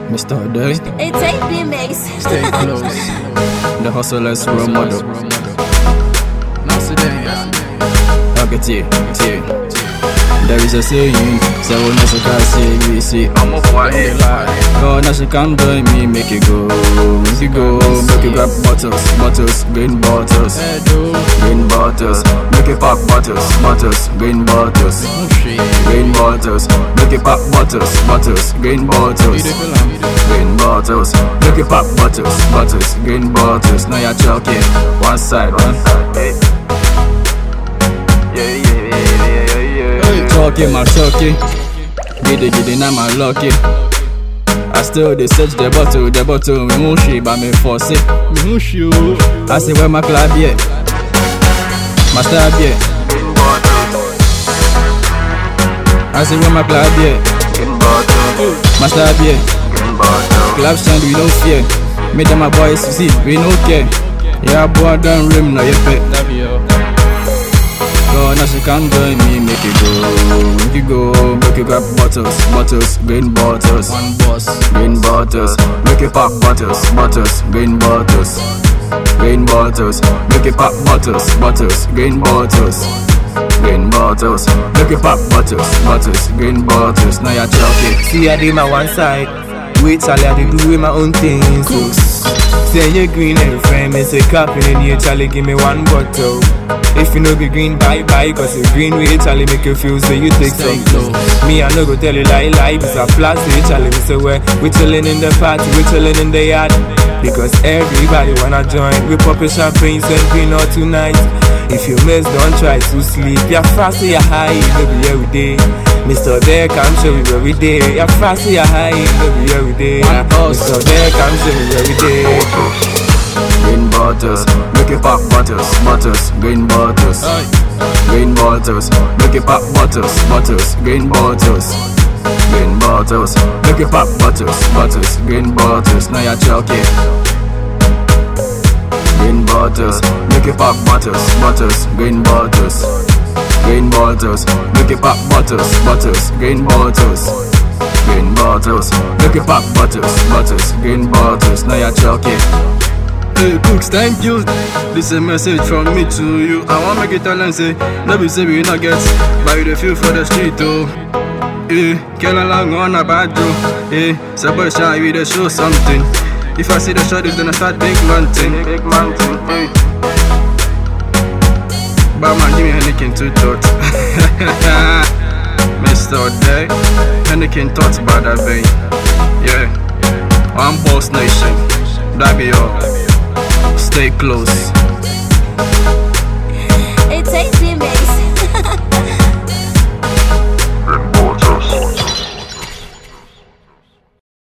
Mr. Day. Hey, take me, Mace. Stay close. The hustler's role model. Okay, T. There is a saying, so when I say we see, I'm a quiet lie. Oh, now she come join me, make it go, make it go, make it grab bottles, green bottles, make it pop bottles, green bottles, make it pop bottles, green bottles, make it pop bottles, green bottles. Now you're choking, one side, Talking my chucky, giddy, now my lucky. I still they search the bottle, me mushi, but me force it. I say where my club yet, my stab yet. I say where my club yet, my stab yet. Club stand we don't fear, me them my boys see we no care. Yeah boy don't rim no you pet. Oh, now she come join me, make it grab bottles, green bottles, make it pop bottles, green bottles, make it pop bottles, green bottles, make it pop bottles, green bottles. Now you're choking. See I did my one side, wait Charlie I did do with my own things. Say you're green and friend, me say cup in here Charlie give me one bottle. If you know be green, bye, cause you green way, Charlie make you feel so you take some close. Me, I no go tell you lie, it's a plastic, Charlie, me say where we chillin' in the party, we chillin' in the yard. Because everybody wanna join, we poppin' champagne and green all tonight. If you miss, don't try to sleep, you're fast, you're high, baby, every day. Mr. There, come show me every day. You're fast, you're high, baby, every day. Mr. There, come show me every day. Green bottles, make it pop bottles, green bottles, make it pop bottles, green bottles, make it pop bottles, green bottles. Now you're choking. Green bottles, make it pop bottles, green bottles, make it pop bottles, green bottles, make it pop bottles, green bottles. Now you're choking. Hey Cooks, thank you. This is a message from me to you. I want make it tell and say, no be say we not get, but you the feel for the street oh. Hey, kill along on a bad joke. Hey, somebody shine we the show something. If I see the shot, it's gonna start big man thing. Hey. But man, give me Henneken to thought. Mr. Day, Henneken thoughts about that vein. Yeah, one boss nation. That be all. Stay close.